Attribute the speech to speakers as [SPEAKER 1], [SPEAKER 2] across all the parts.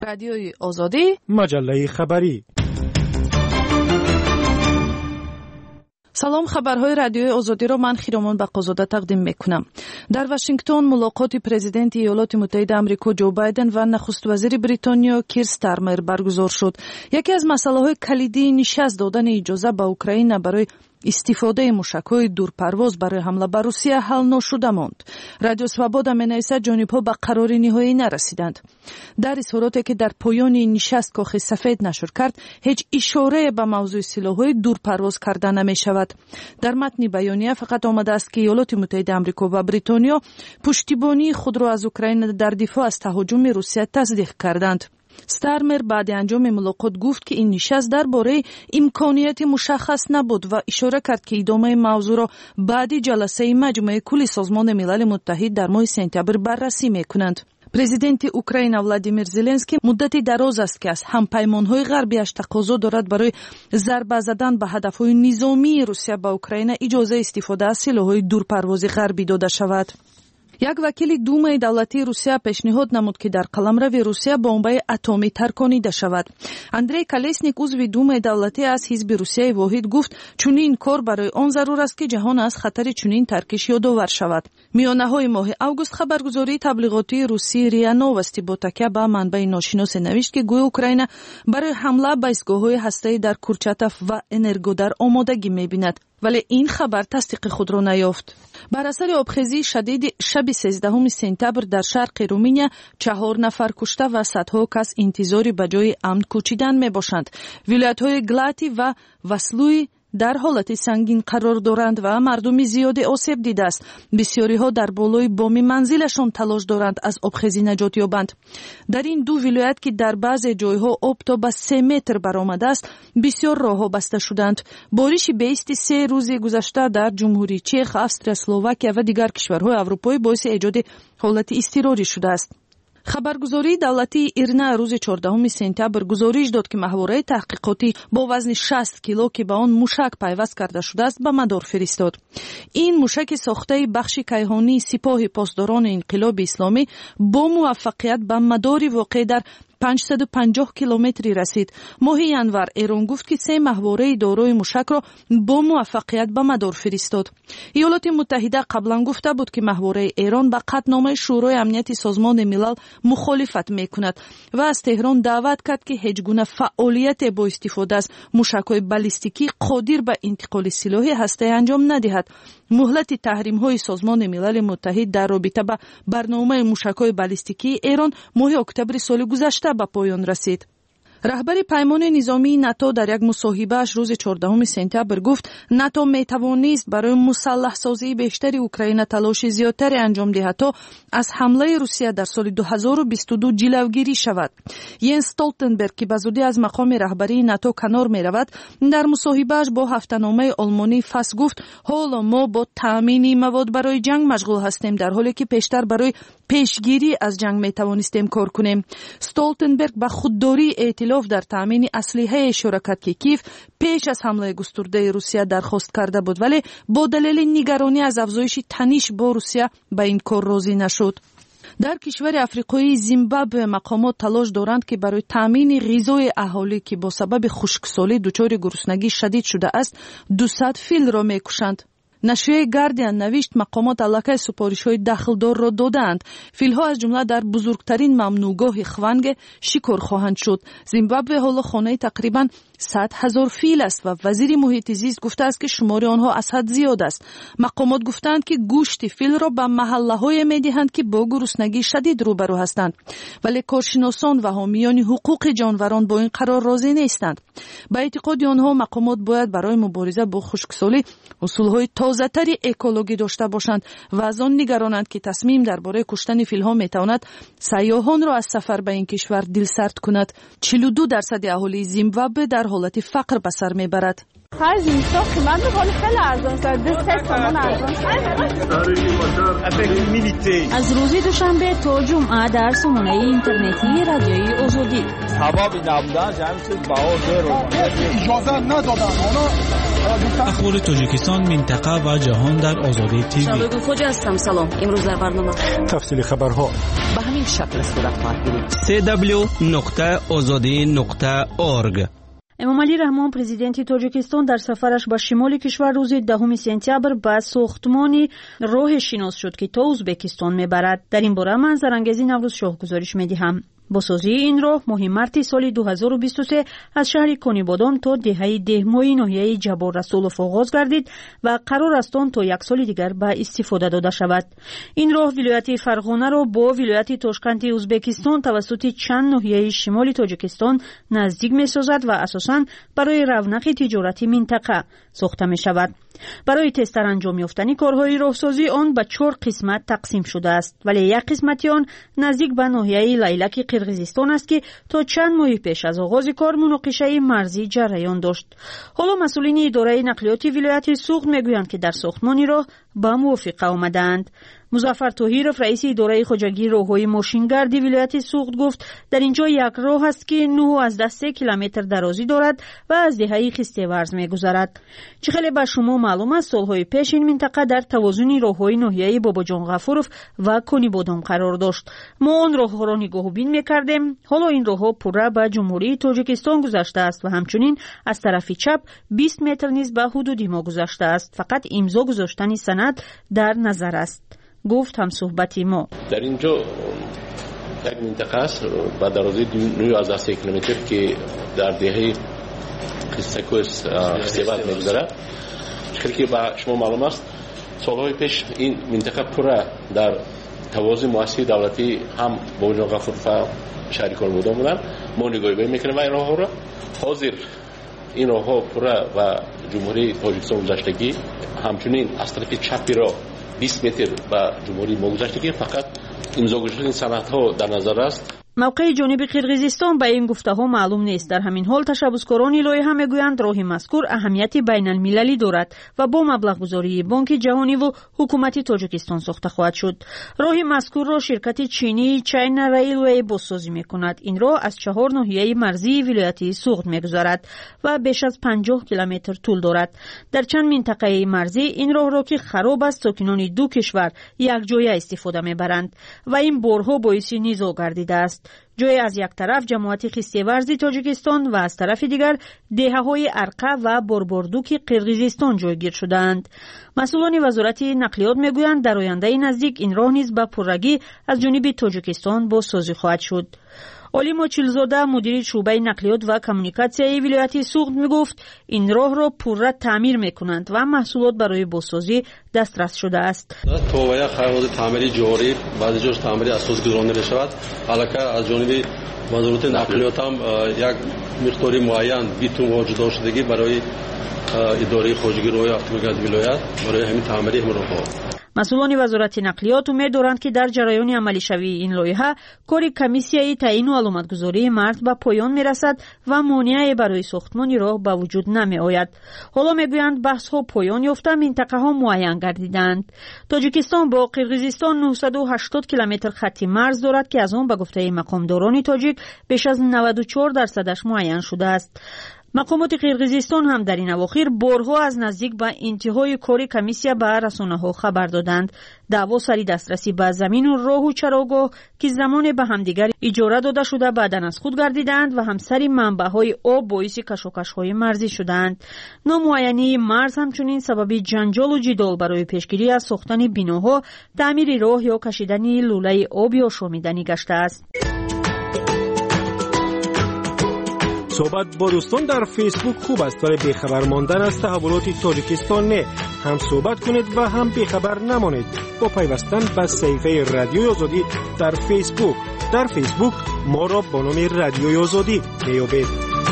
[SPEAKER 1] رادیوی آزادی،
[SPEAKER 2] مجله خبری.
[SPEAKER 1] سلام، خبرهای رادیوی آزادی را من خیرامان بقازاده تقدیم میکنم. در واشنگتن ملاقات پرزیدنت ایالات متحده آمریکا جو بایدن و نخست وزیر بریتانیا کیر استارمر برگزار شد. یکی از مسائل کلیدی نشست دادن اجازه به اوکراین برای استفاده موشک‌های دورپرواز برای حمله بر روسیه حل نشده ماند. رادیو سوابودا می‌نویسد جانب‌ها به قرار نهایی نرسیدند. در اظهاراتی که در پایان نشست کاخ سفید نشر کرد، هیچ اشاره به موضوع سلاح‌های دورپرواز کرده نمی‌شود. در متن بیانیه فقط آمده است که ایالات متحده آمریکا و بریتانیا پشتیبانی خود را از اوکراین در دفاع از تهاجم روسیه تصدیق کردند. استارمر بعد انجام ملاقات گفت که این نشست درباره امکانیت مشخص نبود و اشاره کرد که ادامه موضوع را بعد جلسه مجمع کل سازمان ملل متحد در ماه سپتامبر بررسی می‌کنند. پرزیدنت اوکراین ولادیمیر زلنسکی مدت دراز است که از همپیمان‌های غربی‌اش تقاضا دارد برای ضربه زدن به هدف‌های نظامی روسیه به اوکراین اجازه استفاده از سلاح‌های دورپرواز غربی داده شود. یک وکیل دومای دولتی روسیه پیشنهاد نمود که در قلمرو روسیه بمب‌های اتمی ترکانیده شود. اندری کالسنیک عضو دومای دولتی از حزب روسیه واحد گفت چنین کار برای آن ضرور است که جهان از خطر چنین ترکش یادآور شود. میانه‌های ماه اوگوست خبرگزاری تبلیغاتی روسی ریا نووستی با تکیه به منبع ناشناس نوشت که گویا اوکراین برای حمله به ایستگاه‌های هسته‌ای در کورچاتاف و انرگودار آمادگی می‌بیند، ولی این خبر تصدیق خود را نیافت. بر اثر آبخیزی شدید شب 13 سپتامبر در شرق رومانیا 4 نفر کشته و صدها کس انتظاری به جای امن کوچیدن می باشند. ولایت‌های گلاتی و واسلوی در حالت سنگین قرار دارند و مردم زیادی آسیب دیده است. بسیاری ها در بالای بام منزلشان تلاش دارند از آبخیزی نجات یابند. در این دو ولایت که در بعضی جایها آب تا به 3 متر برآمده است، بسیار راهها بسته شدند. بارش بیست 3 روز گذشته در جمهوری چک، استریا، اسلواکیه و دیگر کشورهای اروپایی باعث ایجاد حالت اضطراری شده است. خبرگزاری دولتی ایرنا روز 14 سپتامبر گزارش داد که محوره تحقیقاتی با وزن 60 کیلو که به آن موشک پیوست کرده شده است به مدار فرستاد. این موشک ساخته بخش کیهانی سپاه پاسداران انقلاب اسلامی با موفقیت به مدار واقع در 550 کیلومتری رسید. ماه ینور ایران گفت که 3 محوره دارای موشک را با موفقیت به مدار فرستاد. ایالات متحده قبلا گفته بود که محوره ایران به قطعنامه شورای امنیت سازمان ملل مخالفت میکند و از تهران دعوت کرد که هیچ گونه فعالیت با استفاده از موشک‌های بالستیکی قادر به انتقال سلاح هسته‌ای انجام ندهد. مهلت تحریم‌های سازمان ملل متحد در رابطه با برنامه موشک‌های بالستیکی ایران ماه اکتبر سال گذشته به پایان رسید. رهبر پیمان نظامی ناتو در یک مصاحبه‌اش روز 14 سپتامبر گفت ناتو می‌توانست برای مسلح سازی بیشتر اوکراین تلاش زیادتری انجام دهد تا از حمله روسیه در سال 2022 جلوگیری شود. ینس استولتنبرگ که بزودی از مقام رهبری ناتو کنار می‌رود، در مصاحبه‌اش با هفته‌نامه آلمانی فاس گفت حالا ما با تامین مواد برای جنگ مشغول هستیم، در حالی که پیشتر برای پیشگیری از جنگ می‌توانستیم کار کنیم. استولتنبرگ به خودداری ائتلاف در تامین اسلحه شرکت که کیف پیش از حمله گسترده روسیه درخواست کرده بود، ولی با دلیل نگرانی از افزایش تنش با روسیه به این کار راضی نشد. در کشور افریقایی زیمبابوه مقامات تلاش دارند که برای تامین غذای اهالی که با سبب خشکسالی دچار گرسنگی شدید شده است 200 فیل را میکشند. نشریه گاردین نوشت مقامات علاقه سپارش‌های داخلدار را دادند. فیل‌ها از جمله در بزرگترین ممنوعگاه خوانگ شکار خواهند شد. زیمبابوه حالا خانه تقریباً 100,000 فیل است و وزیر محیط زیست گفته است که شمار آنها از حد زیاد است. مقامات گفتند که گوشت فیل را به محله‌های می‌دهند که با گرسنگی شدید روبرو هستند، ولی کارشناسان و حامیان حقوق جانوران با این قرار راضی نیستند. به اعتقاد آنها مقامات باید برای مبارزه با خشکسالی اصول‌های تازه‌تری اکولوژی داشته باشند و از آن نگرانند که تصمیم درباره کشتن فیل‌ها می‌تواند سیاحان را از سفر به این کشور دلسرد کند. 42% اهالی زیمبابوه در حالت فقر به سر می‌برد.
[SPEAKER 2] خرج میشه قیمت ولی خیلی ارزان است. 2 تومان ارزان
[SPEAKER 3] از روز دوشنبه تا جمعه در سامانه اینترنتی رادیوی آزادی
[SPEAKER 4] سبب نبودن جمع شد باور
[SPEAKER 5] اجازه ندادن
[SPEAKER 6] اخبار تاجیکستان، منطقه و جهان در آزادی تیوی.
[SPEAKER 3] شباب خوج هستم. سلام. امروز در برنامه
[SPEAKER 5] تفصیل خبرها
[SPEAKER 7] به همین شکل صورت خواهد گرفت.
[SPEAKER 8] www.azadi.org.
[SPEAKER 3] امامعلی رحمان پرزیدنت تاجیکستان در سفرش به شمال کشور روز 10 سپتامبر به ساختمان راه شناس شد که تا ازبکستان میبرد. در این باره منظرانگیزی نوروز شاه گزارش میدهم. با سازی این راه ماه مارس سال 2023 از شهر کنیبادان تا دهه دهمایی ناحیه جبار رسولوف آغاز گردید و قرار است آن تا 1 سال دیگر به استفاده داده شود. این راه ولایت فرغانه را با ولایت تاشکند ازبکستان توسط چند ناحیه شمال تاجیکستان نزدیک می‌سازد و اساساً برای رونق تجارتی منطقه ساخته می‌شود. برای تستر انجام یافتن کارهای راهسازی آن به 4 قسمت تقسیم شده است، ولی یک قسمت آن نزدیک به ناحیه لیلک قرقیزستان است که تا چند ماه پیش از آغاز کار مناقشه مرزی جریان داشت. حالا مسئولین اداره نقلیات ولایت سوخت میگویند که در ساختمان راه به موافقه آمدند. مظفر طاهرов رئیس اداره خواجگی راههای ماشینگردی ولایت سوخت گفت در اینجا یک راه است که 9.3 کیلومتر درازی دارد و از دهه خسته‌ورز میگذرد. چه خیلی به شما معلوم است سالهای پیش این منطقه در توازن راههای ناحیه باباجان غفورov و کنیبادان قرار داشت. ما آن راهها را نگاهبین میکردیم. حالا این راهها پورا به جمهوری تاجیکستان گذشته است و همچنین از طرف چپ 20 متر نیز به حدود ما گذشته است. فقط امضا گذاشتن سند در نظر است. گفت هم صحبتی ما
[SPEAKER 9] در اینجا یک منطقه است با درازی 9.3 کیلومتر که در دهه قسطکوس خسته‌ورز می‌گذرد. چون که با شما معلوم است سالهای پیش این منطقه پورا در توازن مؤسسه دولتی هم باباجان غفورov و شهریکار بودن. ما نگاهی می‌کنیم این راه‌ها را. حاضر این راه‌ها پورا و جمهوری تاجیکستان گذشتگی همچنین از طرف چپی را 20 متر به جمهوری ما گذشتگی فقط امضا گذاشتن سندها در نظر است.
[SPEAKER 3] موقع جانب قرقیزستان به این گفته ها معلوم نیست. در همین حال تشبثکاران لایحه میگویند راه مذکور اهمیت بین المللی دارد و با مبلغ گذاری بانک جهانی و حکومت تاجیکستان ساخته خواهد شد. راه مذکور را شرکت چینی چاینا ریلوی بازسازی میکند. این راه از 4 ناحیه مرزی ولایت سوخت میگذرد و بیش از 50 کیلومتر طول دارد. در چند منطقه مرزی این راه را که خراب است ساکنان دو کشور یک جای استفاده میبرند و این بارها باعث نزاع گردیده است. جای از یک طرف جماعت خسته‌ورز تاجیکستان و از طرف دیگر دهه‌های ارقه و بوربوردوک قرقیزستان جایگیر شدند. مسئولان وزارت نقلیات میگویند در آینده نزدیک این راه نیز به پررگی از جانب تاجیکستان بازسازی خواهد شد. علی ماچیلزاده مدیر شعبه نقلیات و کمیونیکاسیون ولایت سوخت میگفت این راه را پورا تعمیر میکنند و محصولات برای بازسازی دسترس شده است.
[SPEAKER 10] تو یا خرابات تعمیری جاری بعضی جاش تعمیری اساس گذرانده میشود. علاوه از جانب وزارت نقلیات هم یک مقداری معین بیتون وجود داشتگی برای اداره خواجگی روی اتومبیل ولایت برای همین تعمیری هم راهها.
[SPEAKER 3] مسئولان وزارت نقلیات امید دارند که در جریان عملی شوی این لایحه کار کمیسیای تعیین و علامتگذاری مرز به پایان میرسد و مانعی برای ساختمان راه به وجود نمی آید. حالا میگویند بحث ها پایان یافته، منطقه ها معین گردیدند. تاجیکستان با قرقیزستان 980 کیلومتر خط مرز دارد که از آن به گفته مقامداران تاجیک بیش از 94% معین شده است. مقامات قرقیزستان هم در این اواخر بارها از نزدیک به انتهای کار کمیسیا به رسانه‌ها خبر دادند. دعوا سری دسترسی به زمین و راه و چراگاه که زمان به همدیگر اجاره داده شده بعداً از خود گردیدند و همسری منبع‌های آب باعث کشاکش‌های مرزی شدند. نامعینی مرز همچنین سبب جنجال و جدال برای پیشگیری از ساختن بناها، تعمیر راه یا کشیدن لوله آب یا شامیدنی گشته است.
[SPEAKER 5] صحبت با دوستان در فیسبوک خوب است ولی بیخبر ماندن از تحولات تاجیکستان نه. هم صحبت کنید و هم بیخبر نمانید با پیوستن به صفحه رادیوی آزادی در فیسبوک. در فیسبوک ما را با نام رادیوی آزادی میابید.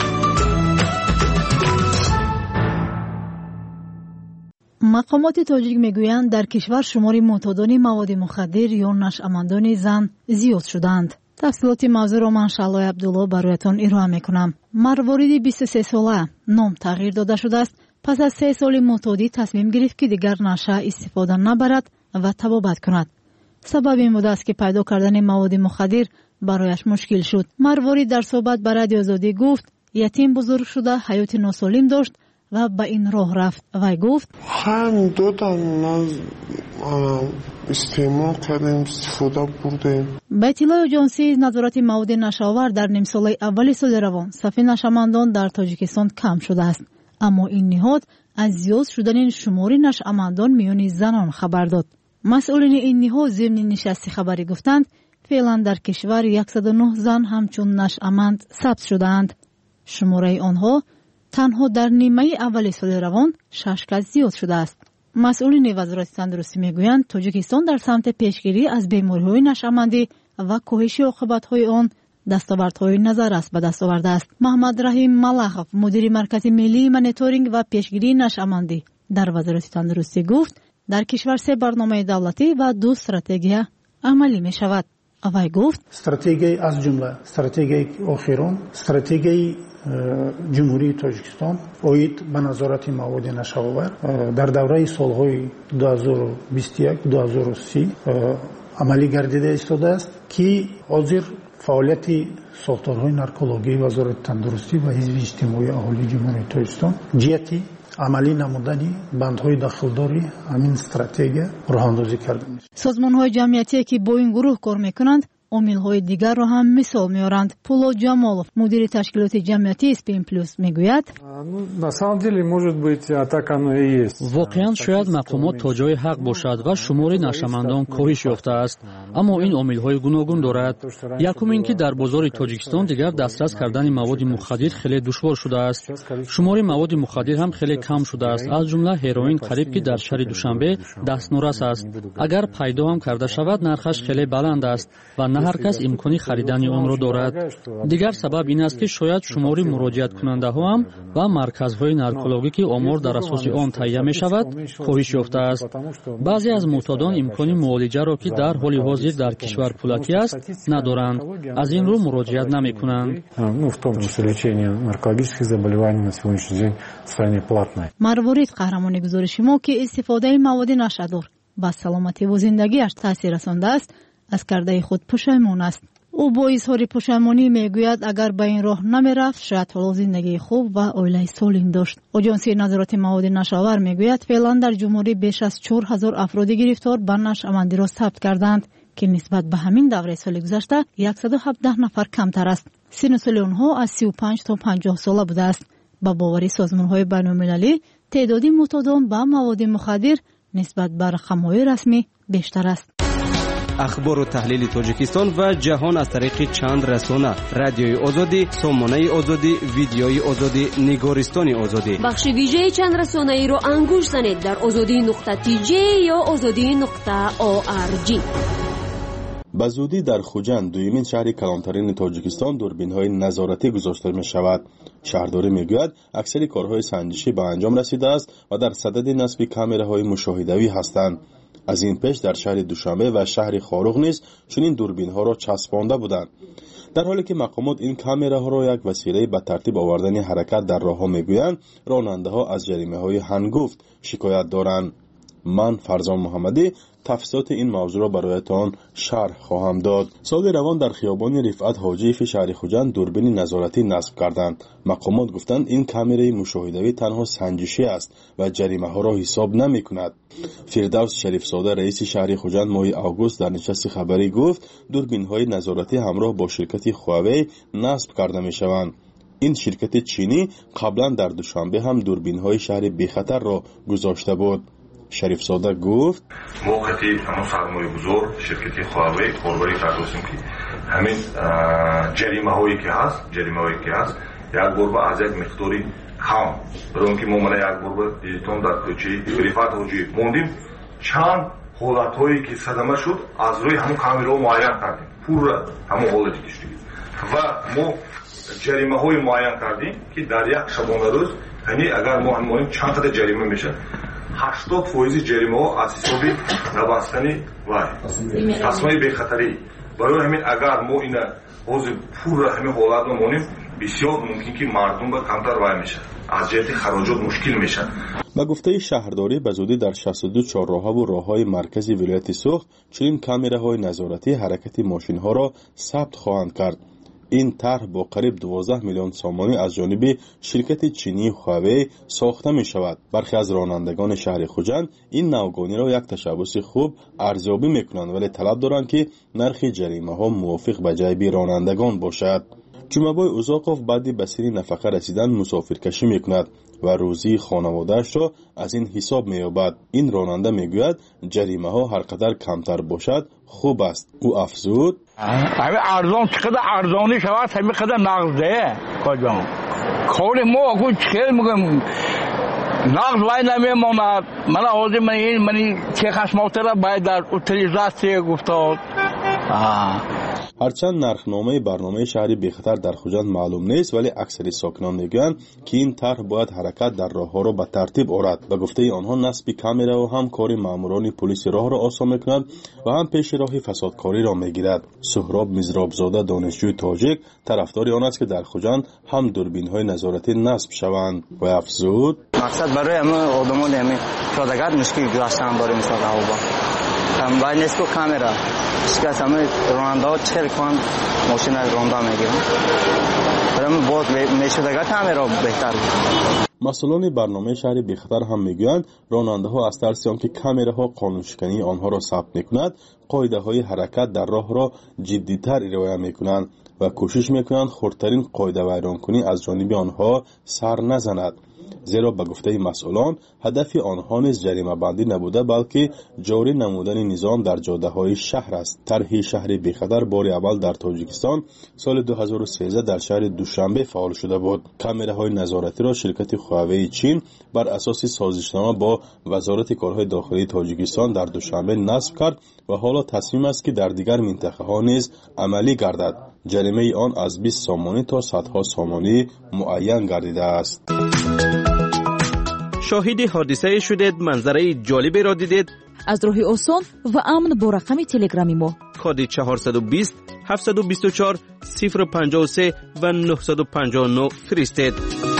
[SPEAKER 11] مقامات تاجیک میگویند در کشور شمار معتادان مواد مخدر یا نشأمندان زن زیاد شدند. تفصیلات موضوع را من شعله عبدالله برایتان ارائه میکنم. مروارید 23 ساله نام تغییر داده شده است پس از 3 سال معتادی تصمیم گرفت که دیگر نشه استفاده نبرد و تبابت کند. سبب این بود است که پیدا کردن مواد مخدر برایش مشکل شد. مرواری در صحبت با رادیو آزادی گفت یتیم بزرگ شده حیات ناسالم داشت و به این راه رفت. وی گفت
[SPEAKER 8] هم دادن استعمال کردیم، استفاده بردیم.
[SPEAKER 11] به اطلاع اجانسی نظارت مواد نشاور در نیم سال اول سال روان صف نشامندان در تاجیکستان کم شده است، اما این نهاد از زیاد شدن شمار نشامندان میان زنان خبر داد. مسئولین این نهاد ضمن نشست خبری گفتند فعلا در کشور 109 زن همچون نشامند ثبت شدند. شماره آنها تنها در نیمه اول سال روان 6 کس زیاد شده است. مسئولین وزارت تندرستی میگویند تاجیکستان در سمت پیشگیری از بیماری‌های نشامندی و کاهش عاقبت‌های آن دستاوردهای نظررس به دست آورده است. محمد رحیم ملخف مدیر مرکز ملی مانیتورینگ و پیشگیری نشامندی در وزارت تندرستی گفت در کشور 3 برنامه دولتی و 2 استراتژی عملی می شود. وی گفت
[SPEAKER 12] استراتژی از جمله استراتژی آخران استراتژی جمهوری تاجیکستان اوید به نظارت مواد نشاور در دوره سالهای 2021-2030 عملی گردیده ایستاده است که حاضر فعالیت ساختارهای نارکولوژی وزارت تندرستی و حزب اجتماعی اهالی جمهوری تاجیکستان جهتی عملی نمودنی بندهای داخلداری همین استراتژی راه اندازی کرده است.
[SPEAKER 11] سازمان‌های جمعیتی که با این گروه کار می‌کنند عامل‌های دیگر را هم مثال می‌آورند. پولو جامالوف مدیر تشکیلات جمعیتی اسپین پلوس میگوید
[SPEAKER 13] واقعاً شاید مقامات تا جای حق باشد و شمار نشامندان کاهش یافته است، اما این عامل‌های گوناگون دارد. یکم اینکه در بازار تاجیکستان دیگر دسترس کردن مواد مخدر خیلی دشوار شده است. شمار مواد مخدر هم خیلی کم شده است، از جمله هروئین قریب که در شهر دوشنبه دستنورس است. اگر پیدا هم کرده شود نرخش خیلی بلند است و نه هر کس امکانی خریدن آن را دارد. دیگر سبب این است که شاید شمار مراجعت کننده ها هم و مرکزهای نارکولوژی که آمار در اساس آن تهیه می شود کاهش یافته است. بعضی از معتادان امکانی معالجه را که در حال حاضر در کشور پولکی است ندارند، از این رو مراجعت نمی کنند.
[SPEAKER 11] مروارید قهرمان گزارش ما که استفاده مواد نشادر به سلامتی و زندگیش تاثیر رسانده است از کرده خود پشیمان است. او با اظهار پشیمانی میگوید اگر به این راه نمیرفت شاید حالا زندگی خوب و عائله سالم داشت. اجانسی نظارت مواد نشاور میگوید فعلا در جمهوری بیش از 4000 افراد گرفتار به نشامندی را ثبت کردند که نسبت به همین دوره سال گذشته 117 نفر کمتر است. سن سال آنها از 35 تا 50 ساله بوده است. با باور سازمان‌های بین‌المللی تعداد معتادان به مواد مخدر نسبت به رقم‌های رسمی بیشتر است.
[SPEAKER 14] اخبار و تحلیل تاجیکستان و جهان از طریق چند رسانه: رادیوی آزادی، سامانه آزادی، ویدیوی آزادی، نگارستان آزادی.
[SPEAKER 15] بخش ویژه چند رسانه ای را انگوش زنید در azadi.tj یا azadi.org.
[SPEAKER 16] به زودی در خوجند دویمین شهر کلانترین تاجیکستان دوربین‌های نظارتی گذاشته می شود. شهرداری می گوید اکثر کارهای سنجشی به انجام رسیده است و در صدد نصب کامراهای مشاهدوی هستند. از این پیش در شهر دوشنبه و شهر خاروغ نیز چنین دوربین‌ها را چسبانده بودند. در حالی که مقامات این کامراها را یک وسیله به ترتیب آوردن حرکت در راه‌ها می‌گویند، راننده‌ها از جریمه‌های هنگفت شکایت دارند. من فرزان محمدی تفصیلات این موضوع را برایتان شرح خواهم داد. سال روان در خیابان رفعت حاجی فی شهر خوجند دوربین نظارتی نصب کردند. مقامات گفتند این کامرای مشاهدوی تنها سنجشی است و جریمه ها را حساب نمی کند. فردوس شریف زاده رئیس شهر خوجند ماه آگوست در نشست خبری گفت دوربین های نظارتی همراه با شرکت هواوی نصب کرده می شوند. این شرکت چینی قبلا در دوشنبه هم دوربین های شهر بیخطر را گذاشته بود. شریف زاده گفت
[SPEAKER 17] ما خطی همون سرمایه گذار شرکتی خواهوی کاربری کردوستیم که همین جریمه هایی که هست یک بار از یک مقداری کم برای که ما یک بار دیدتون در کوچه رفعت حاجی موندیم چند حالت هایی که صدمه شد از روی همون کامرا معین کردیم پور همون حالتی داشتیم و ما جریمه های معین کردیم که در یک شبانه روز یعنی اگر ما همونیم چند قدر جریمه میشه 80% جریمه ها از حساب نبستنی و تصمیم بیخطری برای همین اگر ما این حوض پور همین حالت رو مونیم بسیار ممکن که مردم به کمتر وای میشه. از جهت خراجات مشکل میشن.
[SPEAKER 16] با گفته شهرداری به زودی در 62 چهارراه و راههای مرکزی ولایت سوخت چنین کامراهای نظارتی حرکت ماشین‌ها را ثبت خواهند کرد. این طرح با قریب 12 میلیون سامانی از جانب شرکت چینی هواوی ساخته می شود. برخی از رانندگان شهر خوجند این نوگانی را یک تشبث خوب ارزیابی می کنند، ولی طلب دارند که نرخ جریمه ها موافق به جیب رانندگان باشد. جمعه‌بای اوزاقوف بعد به سن نفقه رسیدن مسافرکشی می کند و روزی خانواده‌اش را از این حساب می‌یابد. این راننده می‌گوید جریمه ها هر قدر کمتر باشد خوب است. او افزود:
[SPEAKER 4] همه ارزان چقدر ارزانی شود همه قدر نقده کجا کار ما اگه چخیل میگم نقد وای نمیماند. من آوازی من چه خشماته را باید در اوتیلیزاسی گفتاد.
[SPEAKER 16] هرچند نرخنامه برنامه شهری بیخطر در خوجند معلوم نیست، ولی اکثر ساکنان میگویند که این طرح باید حرکت در راهها را به ترتیب آورد. به گفته آنها نصب کامرا و هم کار ماموران پلیس راه را آسان میکند و هم پیش راه فسادکاری را میگیرد. سهراب میزرابزاده دانشجوی تاجیک طرفدار آن است که در خوجند هم دوربین‌های نظارتی نصب شوند و افزود:
[SPEAKER 18] مقصد برای همه آدمان همه پیاده‌گر مشکل داشتن برای مثال هوا هم باید نصب کامرا شکست همه راننده ها چهل کن ماشین راننده میگیرن برای باز میشدگه کامرا بهتر بود.
[SPEAKER 16] مسئولان برنامه شهری بیخطر هم میگویند راننده ها از ترس آنکه کامراها قانونشکنی آنها را ثبت میکند قاعده های حرکت در راه را جدیتر رعایت میکنند و کوشش میکنند خردترین قاعده ویرانکنی از جانب آنها سر نزند. زیرا به گفته مسئولان هدف آنها نیز جریمه بندی نبوده بلکه جاری نمودن نظام در جاده های شهر است. طرح شهر بیخطر بار اول در تاجیکستان سال 2013 در شهر دوشنبه فعال شده بود. کامراهای نظارتی را شرکت هواوی چین بر اساس سازشنامه با وزارت کارهای داخلی تاجیکستان در دوشنبه نصب کرد و حالا تصمیم است که در دیگر منطقه ها نیز عملی گردد. جریمه آن از 20 سامانی تا صدها سامانی معین گردیده است.
[SPEAKER 19] شاهد حادثه شدید، منظره جالبی را دیدید؟
[SPEAKER 7] از راه آسان و امن با رقم تلگرامی ما
[SPEAKER 19] کد 420 724 053 و 959 فرستید.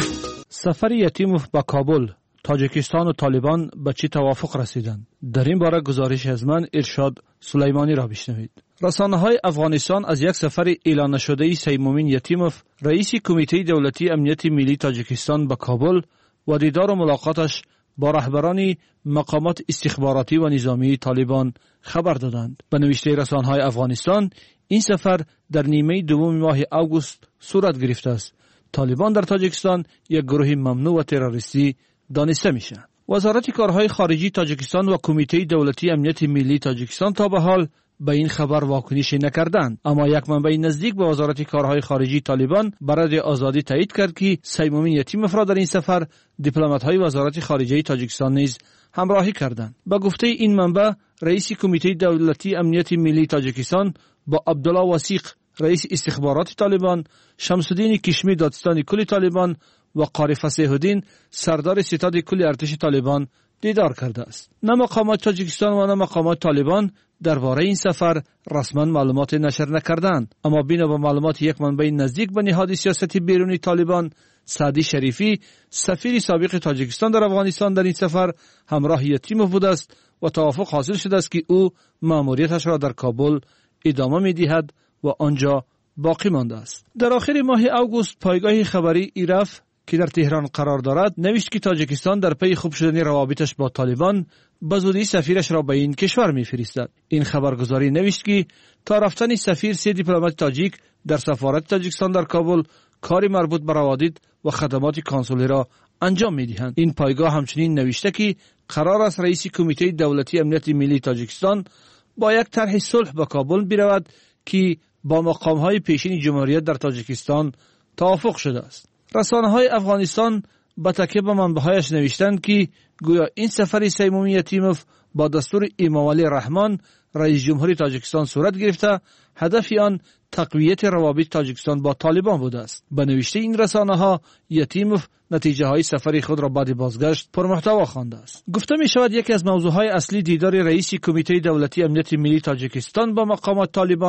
[SPEAKER 20] سفر یتیموف به کابل، تاجیکستان و طالبان به چه توافق رسیدند؟ در این باره گزارش از من ارشاد سلیمانی را بشنوید. رسانه‌های افغانستان از یک سفر اعلان نشده سیمومین یتیموف، رئیس کمیته دولتی امنیت ملی تاجیکستان به کابل و دیدار و ملاقاتش با رهبران مقامات استخباراتی و نظامی طالبان خبر دادند. به نوشته رسانه‌های افغانستان این سفر در نیمه دوم ماه اوگوست صورت گرفته است. طالبان در تاجیکستان یک گروه ممنوع و تروریستی دانسته میشن. وزارت کارهای خارجی تاجیکستان و کمیته دولتی امنیت ملی تاجیکستان تا به حال به این خبر واکنشی نکردند، اما یک منبع نزدیک به وزارت کارهای خارجی طالبان برای آزادی تایید کرد که سیمومین یتیموف را در این سفر دیپلمات‌های وزارت خارجه تاجیکستان نیز همراهی کردند. با گفته این منبع، رئیس کمیته دولتی امنیت ملی تاجیکستان با عبدالله وثیق، رئیس استخبارات طالبان، شمس‌الدین کشمی دادستان کل طالبان و قاری فصیح‌الدین سردار ستاد کل ارتش طالبان دیدار کرده است. نه مقامات تاجیکستان و نه مقامات طالبان درباره این سفر رسما معلومات نشر نکردند، اما بنا به معلومات یک منبع نزدیک به نهاد سیاست بیرونی طالبان، سعدی شریفی، سفیر سابق تاجیکستان در افغانستان، در این سفر همراه یتیموف بوده است و توافق حاصل شده است که او مأموریتش را در کابل ادامه می‌دهد و آنجا باقی مانده است. در آخر ماه اوگوست پایگاه خبری ایرف که در تهران قرار دارد نوشت که تاجیکستان در پی خوب شدن روابطش با طالبان به زودی سفیرش را به این کشور می‌فرستد. این خبرگزاری نوشت که تا رفتن سفیر 3 دیپلمات تاجیک در سفارت تاجیکستان در کابل کاری مربوط به روابط و خدمات کنسولی را انجام می‌دهند. این پایگاه همچنین نوشته که قرار است رئیس کمیته دولتی امنیت ملی تاجیکستان با یک طرح صلح به کابل برود که با مقام‌های پیشین جمهوریت در تاجیکستان توافق شده است. رسانه‌های افغانستان با تکیه به منبع‌هایش نوشتند که گویا این سفر سیمومین یتیموف با دستور امامعلی رحمان رئیس جمهوری تاجیکستان صورت گرفته، هدف آن تقویت روابط تاجیکستان با طالبان بوده است. به نوشته این رسانه‌ها یتیموف نتیجه‌های سفر خود را بعد بازگشت پرمحتوا خوانده است. گفته می‌شود یکی از موضوعهای اصلی دیدار رئیس کمیته دولتی امنیت ملی تاجیکستان با مقامات طالبان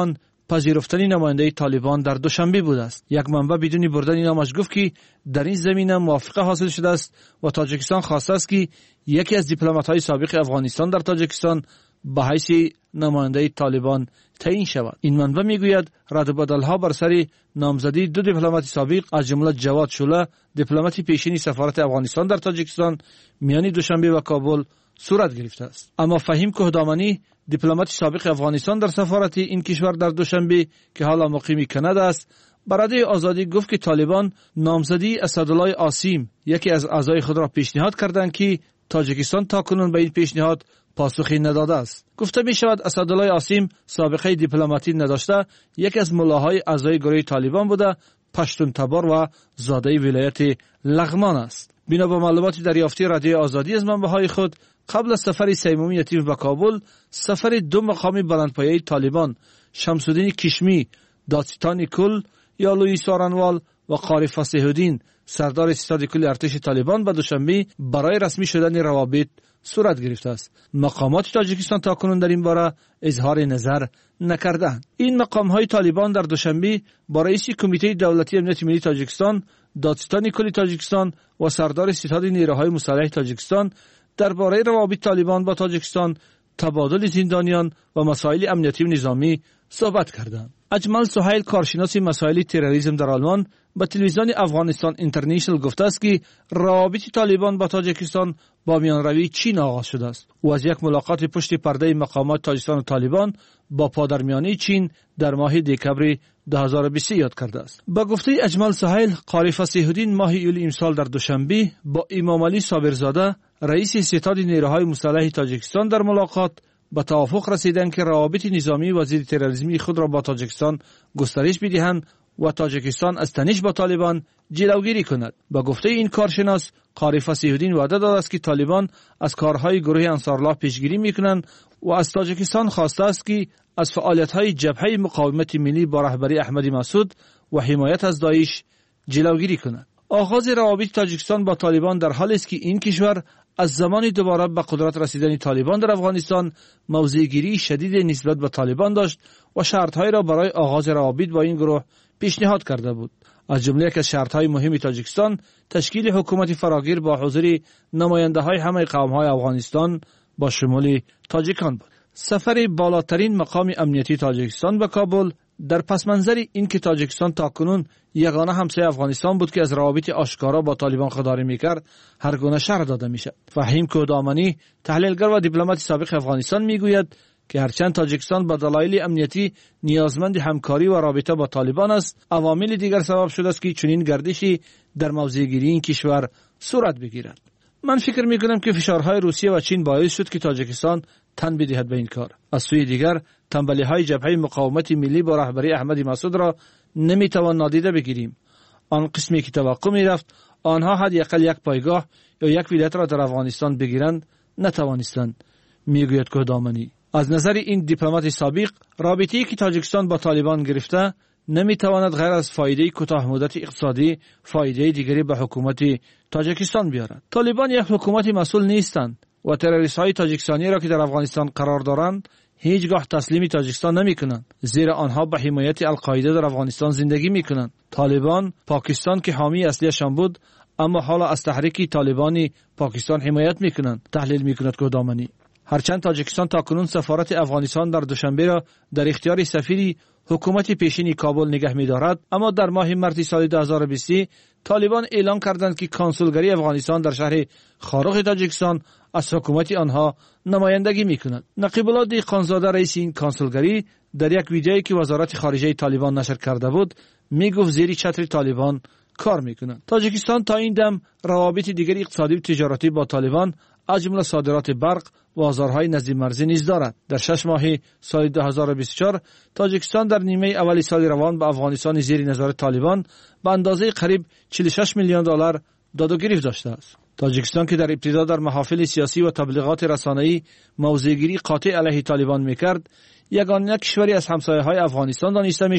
[SPEAKER 20] پذیرفتن نماینده طالبان در دوشنبه بوده است. یک منبع بدون بردن نامش گفت که در این زمینه موافقه حاصل شده است و تاجیکستان خواسته است که یکی از دیپلمات‌های سابق افغانستان در تاجیکستان به حیث نماینده طالبان تعیین شود. این منبع میگوید رد و بدل‌ها بر سر نامزدی دو دیپلمات سابق از جمله جواد شوله دیپلمات پیشین سفارت افغانستان در تاجیکستان میان دوشنبه و کابل صورت گرفته است. اما فهیم کوهدامنی دیپلمات سابق افغانستان در سفارت این کشور در دوشنبه که حالا مقیم کانادا است به رادیوی آزادی گفت که طالبان نامزدی اسدالله عاصم یکی از اعضای خود را پیشنهاد کردند که تاجیکستان تاکنون به این پیشنهاد پاسخی نداده است. گفته می شود اسدالله عاصم سابقه دیپلماتی نداشته، یکی از ملاهای اعضای گروه طالبان بوده، پشتون تبار و زاده ولایت لغمان است. بنا به معلومات دریافتی رادیوی آزادی از منبع‌های خود، قبل از سفر سیمومی یتیم به کابل، سفر دو مقامی بلندپایه طالبان شمس‌الدین کشمی، دادستان کل یا لویی سارنوال و قاری فصیح‌الدین سردار ستاد کل ارتش طالبان به دوشنبه برای رسمی شدن روابط صورت گرفته است. مقامات تاجیکستان تاکنون در این باره اظهار نظر نکردند. این مقام‌های طالبان در دوشنبه با رئیس کمیته دولتی امنیت ملی تاجیکستان، دادستان کل تاجیکستان و سردار ستاد نیروهای مسلح تاجیکستان درباره روابط طالبان با تاجیکستان، تبادل زندانیان و مسائل امنیتی و نظامی صحبت کردند. اجمل سهیل کارشناس مسائل تروریسم در آلمان به تلویزیون افغانستان اینترنشنال گفته است که روابط طالبان با تاجیکستان با میانروی چین آغاز شده است و از یک ملاقات پشت پرده مقامات تاجیکستان و طالبان با پادرمیانی چین در ماه دکبر 2020 یاد کرده است. با گفته اجمل سهیل، قاری فصیح‌الدین ماه ایول امسال در دوشنبه با امام علی صابرزاده رئیس ستاد نیروهای مسلح تاجیکستان در ملاقات به توافق رسیدند که روابط نظامی و ضد تروریسمی خود را با تاجیکستان گسترش بدهند و تاجیکستان از تنش با طالبان جلوگیری کند. با گفته این کارشناس، قاری فصیح‌الدین وعده داده است که طالبان از کارهای گروه انصارالله پیشگیری میکنند و از تاجیکستان خواسته است که از فعالیت‌های جبهه مقاومت ملی با رهبری احمدی مسعود و حمایت از داعش جلوگیری کند. آغاز روابط تاجیکستان با طالبان در حالی است که این کشور از زمان دوباره به قدرت رسیدن طالبان در افغانستان موضع‌گیری شدید نسبت به طالبان داشت و شرط‌های را برای آغاز روابط با این گروه پیشنهاد کرده بود. از جمله یک از شرط‌های مهم تاجیکستان تشکیل حکومت فراگیر با حضور نماینده‌های همه قوم‌های افغانستان با شمول تاجیکان بود. سفر بالاترین مقام امنیتی تاجیکستان به کابل در پس منظر این که تاجیکستان تاکنون یگانه همسایه افغانستان بود که از روابط آشکارا با طالبان خودداری میکرد هر گونه شرح داده میشد. فهیم کوهدامنی، تحلیلگر و دیپلمات سابق افغانستان میگوید که هرچند تاجیکستان به دلایل امنیتی نیازمند همکاری و رابطه با طالبان است، عوامل دیگر سبب شده است که چنین گردشی در موضع‌گیری این کشور صورت بگیرد. من فکر میکنم که فشارهای روسیه و چین باعث شد که تاجیکستان تن بدهد به این کار. از سوی دیگر تنبلی‌های جبهه مقاومت ملی با رهبری احمدی مسعود را نمیتوان نادیده بگیریم. آن قسمی که توقع میرفت آنها حداقل یک پایگاه یا یک ولایت را در افغانستان بگیرند نتوانستند، میگوید کوهدامنی. از نظر این دیپلمات سابق، رابطه‌ای که تاجیکستان با طالبان گرفته نمیتواند غیر از فایده کوتاه مدت اقتصادی فایده دیگری به حکومت تاجیکستان بیارد. طالبان یک حکومت مسئول نیستند و تروریست‌های تاجیکستانی را که در افغانستان قرار دارند هیچگاه تسلیم تاجیکستان نمی‌کنند، زیرا آنها به حمایت القاعده در افغانستان زندگی می‌کنند. طالبان پاکستان که حامی اصلیشان بود، اما حالا از تحریک طالبانی پاکستان حمایت می‌کنند، تحلیل می‌کند کوهدامنی. هرچند تاجیکستان تاکنون سفارت افغانستان در دوشنبه را در اختیار سفیر حکومت پیشین کابل نگه می‌دارد، اما در ماه مارس سال 2020 طالبان اعلان کردند که کنسولگری افغانستان در شهر خارق تاجیکستان از حکومت آنها نمایندگی می‌کند. نقیب الله دهقانزاده رئیس این کنسولگری در یک ویدیویی که وزارت خارجه طالبان نشر کرده بود میگفت زیر چتر طالبان کار می‌کند. تاجیکستان تا این دم روابط دیگر اقتصادی و تجارتی با طالبان از جمله صادرات برق و بازارهای نزد مرزی نیز دارد. در 6 ماه سال 2024 تاجیکستان در نیمه اولی سال روان به افغانستان زیر نظارت طالبان به اندازه قریب 46 میلیون دلار داد و گریفت داشته است. تاجیکستان که در ابتدا در محافل سیاسی و تبلیغات رسانه‌ای موضع‌گیری قاطع علیه طالبان می‌کرد، یگانه کشوری از همسایه‌های افغانستان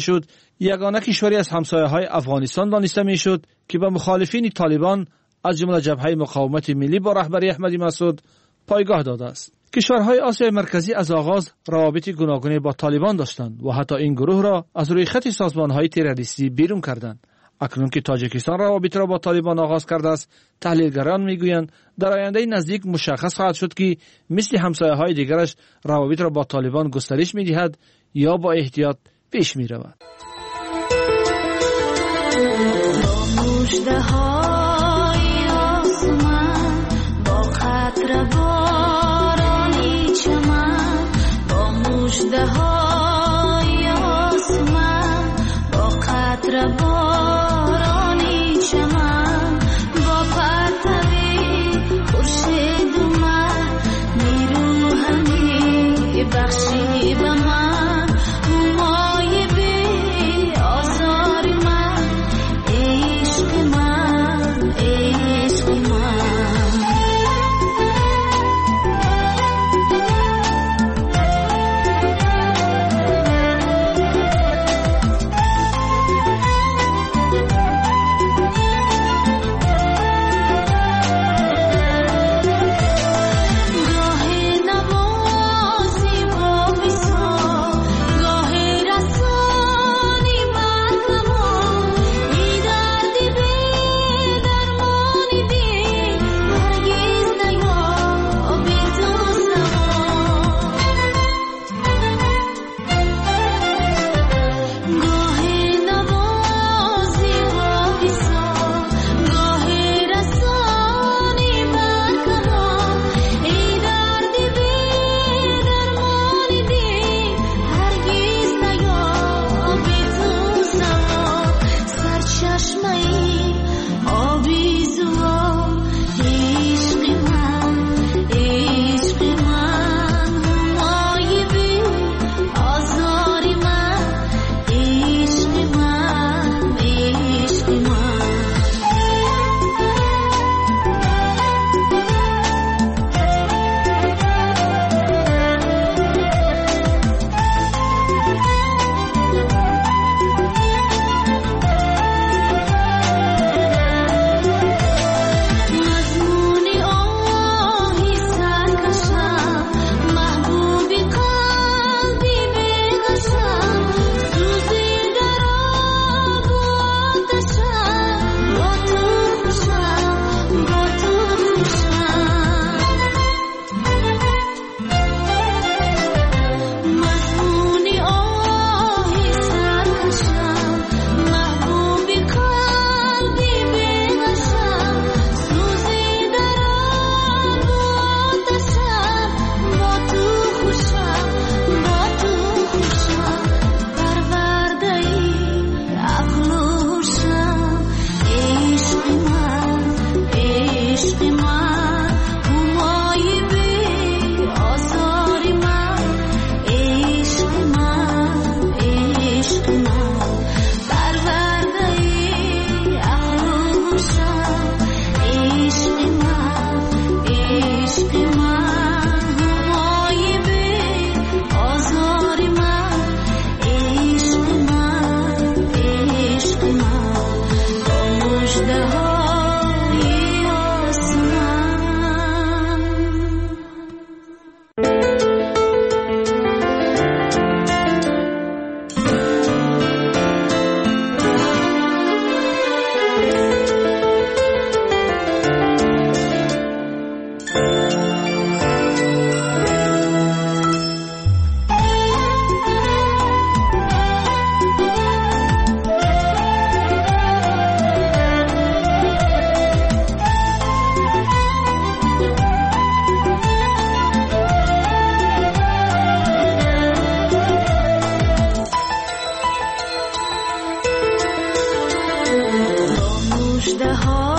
[SPEAKER 20] دانسته می‌شد که به مخالفین طالبان از جمله جبهه مقاومت ملی با رهبری احمدی مسعود پایگاه داده است. کشورهای آسیای مرکزی از آغاز روابط گوناگونی با طالبان داشتند و حتی این گروه را از روی خط سازمانهای تروریستی بیرون کردند. اکنون که تاجیکستان روابط را با طالبان آغاز کرده است، تحلیلگران میگویند در آینده نزدیک مشخص خواهد شد که مثل همسایه‌های دیگرش روابط را با طالبان گسترش می‌دهد یا با احتیاط پیش می‌رود.
[SPEAKER 21] مژده‌ها